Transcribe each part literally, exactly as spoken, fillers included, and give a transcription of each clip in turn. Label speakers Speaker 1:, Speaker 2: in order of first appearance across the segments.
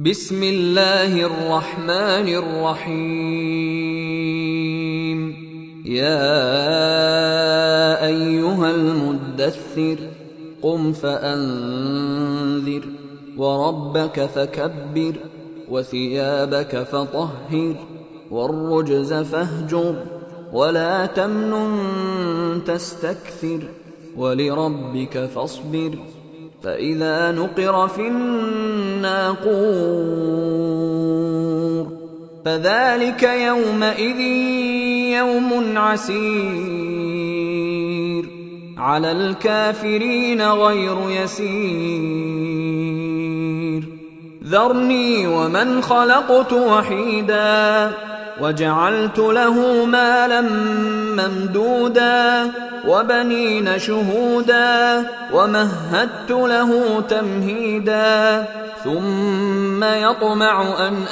Speaker 1: بسم الله الرحمن الرحيم. يا أيها المدثر قم فأنذر وربك فكبر وثيابك فطهر والرجز فاهجر ولا تمنن تستكثر ولربك فاصبر فإذا نقر في الناقور فذلك يومئذ يوم عسير على الكافرين غير يسير. ذرني ومن خلقت وحيدا وجعلت له مالا ممدودا وبنين شهودا ومهدت له تمهيدا ثم يطمع أن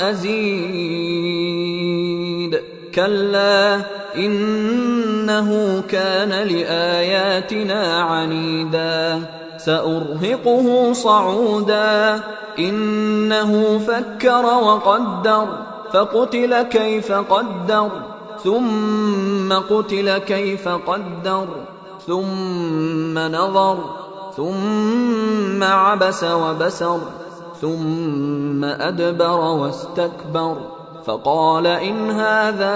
Speaker 1: أزيد كلا إنه كان لآياتنا عنيدا سأرهقه صعودا إنه فكر وقدر فقتل كيف قدر ثم قتل كيف قدر ثم نظر ثم عبس وبسر ثم أدبر واستكبر فقال إن هذا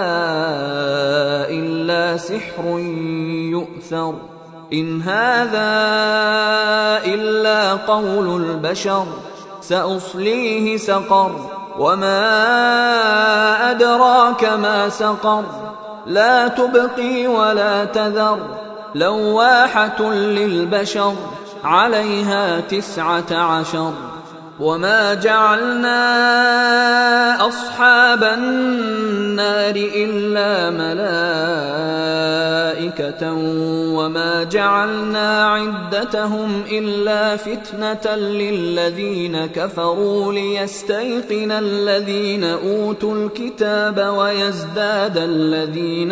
Speaker 1: إلا سحر يؤثر إن هذا إلا قول البشر سأصليه سقر وما أدراك ما سقر لا تبقي ولا تذر لواحة للبشر عليها تسعة عشر. وما جعلنا أصحاب النار إلا ملائكة وما جعلنا عدتهم إلا فتنة للذين كفروا ليستيقن الذين أوتوا الكتاب ويزداد الذين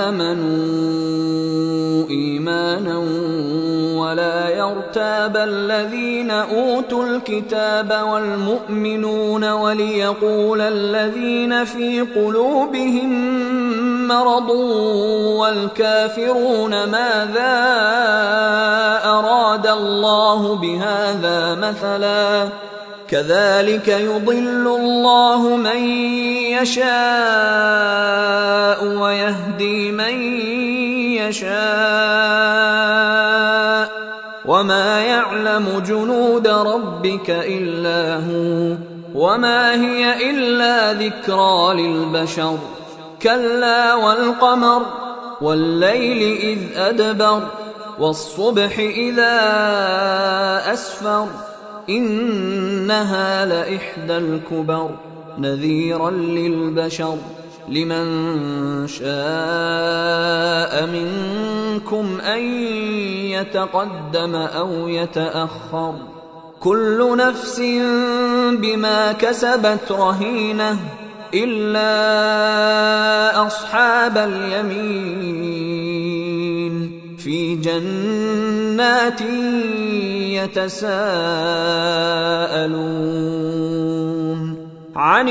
Speaker 1: آمنوا إيمانا ولا يرتاب الذين أوتوا الكتاب والمؤمنون وليقول الذين في قلوبهم مرض والكافرون ماذا أراد الله بهذا مثلا كذلك يضل الله من يشاء ويهدي من يشاء وما يعلم جنود ربك إلا هو وما هي إلا ذكرى للبشر. كلا والقمر والليل إذ أدبر والصبح إذا أسفر إنها لإحدى الكبر نذيرا للبشر لمن شاء منكم أن يتقدم أو يتأخر كل نفس بما كسبت رهينة إلا أصحاب اليمين في جنات يتساءلون عن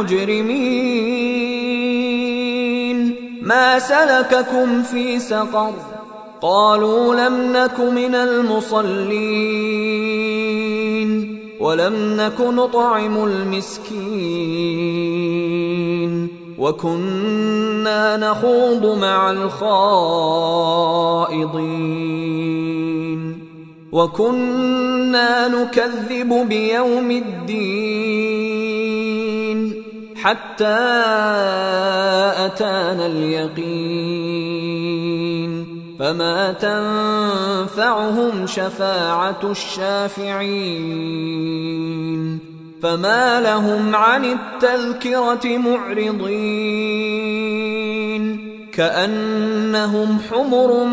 Speaker 1: المجرمين ما سلككم في سقر قالوا لم نك من المصلين ولم نك نطعم المسكين وكنا نخوض مع الخائضين وكنا نكذب بيوم الدين حتى أتانا اليقين فما تنفعهم شفاعة الشافعين فما لهم عن التذكرة معرضين كأنهم حمر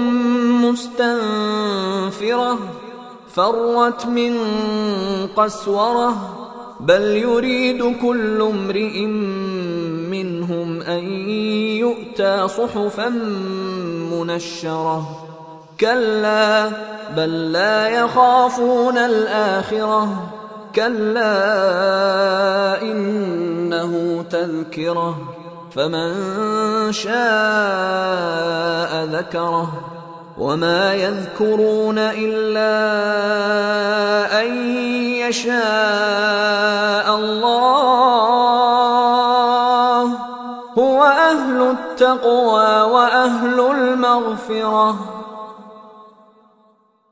Speaker 1: مستنفرة فرت من قسورة بل يريد كل امرئ منهم أن يؤتى صحفا منشرة كلا بل لا يخافون الآخرة كلا إن تذكرة فمن شاء ذكره وما يذكرون إلا أن يشاء الله هو أهل التقوى وأهل المغفرة.